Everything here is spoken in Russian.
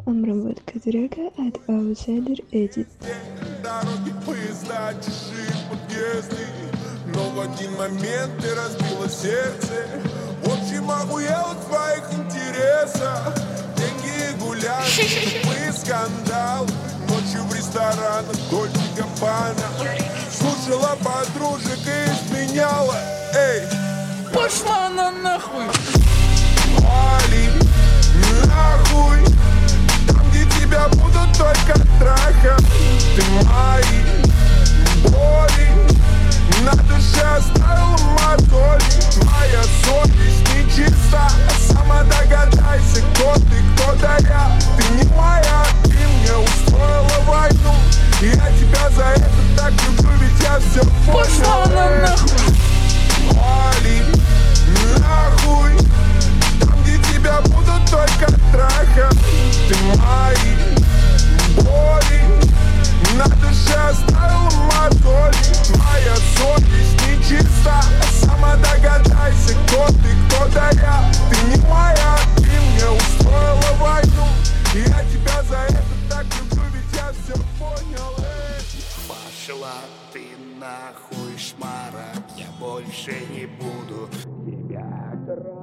Обработка трека от Outsider Edit. Дороги, поезда, чужие подъезды. Но в один момент ты разбила сердце. В общем, охуел от твоих интересов. Деньги гуляют, тупые скандалы. Ночью в ресторанах Дольче Габбана. Слушала подружек и изменяла. Эй, пошла она нахуй! вали нахуй. Там, где тебя будут только трахать. Ты мои боли на душе оставила мозоли. Твоя совесть нечиста. Сама догадайся, кто ты, кто-то я. Ты не моя, ты мне устроила войну. Я тебя за это так люблю, ведь я все Пошла она понял. нахуй! Вали нахуй. Там, где тебя будут только трахать. Ты мои боли на душе оставила мозоли. Твоя совесть нечиста. Сама догадайся, кто ты, кто-то я. Ты не моя, ты мне устроила войну. Я тебя за это так люблю, ведь я все понял. Пошла ты нахуй, шмара, я больше не буду тебя трогать.